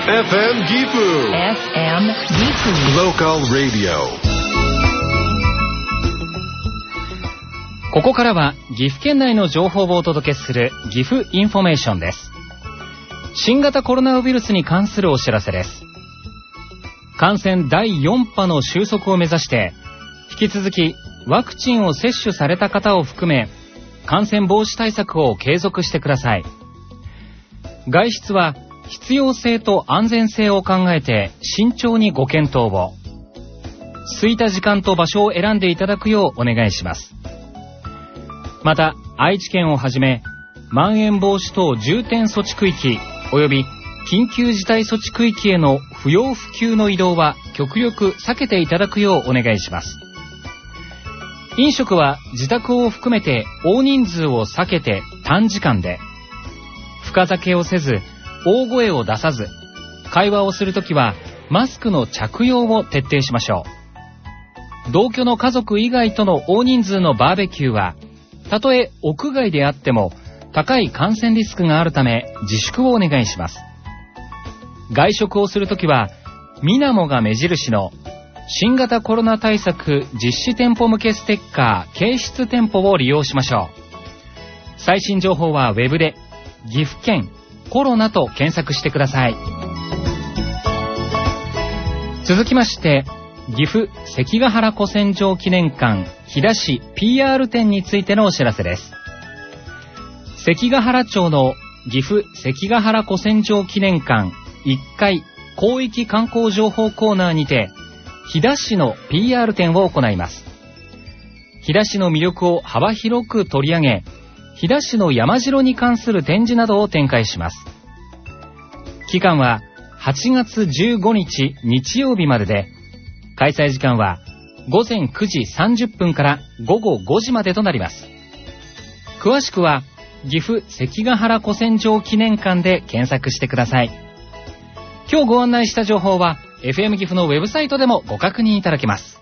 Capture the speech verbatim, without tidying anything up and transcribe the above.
エフエム Gifu エフエム Gifu Local Radio。 ここからは岐阜県内の情報をお届けする岐阜インフォメーションです。新型コロナウイルスに関するお知らせです。感染だいよん波の収束を目指して引き続きワクチンを接種された方を含め感染防止対策を継続してください。外出は必要性と安全性を考えて慎重にご検討を。空いた時間と場所を選んでいただくようお願いします。また愛知県をはじめまん延防止等重点措置区域および緊急事態措置区域への不要不急の移動は極力避けていただくようお願いします。飲食は自宅を含めて大人数を避けて短時間で、深酒をせず大声を出さず、会話をするときはマスクの着用を徹底しましょう。同居の家族以外との大人数のバーベキューはたとえ屋外であっても高い感染リスクがあるため自粛をお願いします。外食をするときはミナモが目印の新型コロナ対策実施店舗向けステッカー掲出店舗を利用しましょう。最新情報はウェブで岐阜県コロナと検索してください。続きまして岐阜関ヶ原古戦場記念館飛騨市 ピーアール 展についてのお知らせです。関ヶ原町の岐阜関ヶ原古戦場記念館いっかい広域観光情報コーナーにて飛騨市の ピーアール 展を行います。飛騨市の魅力を幅広く取り上げ、飛騨市の山城に関する展示などを展開します。期間ははちがつじゅうごにち日曜日までで、開催時間はごぜんくじさんじゅっぷんからごごごじまでとなります。詳しくは岐阜関ヶ原古戦場記念館で検索してください。今日ご案内した情報は エフエム 岐阜のウェブサイトでもご確認いただけます。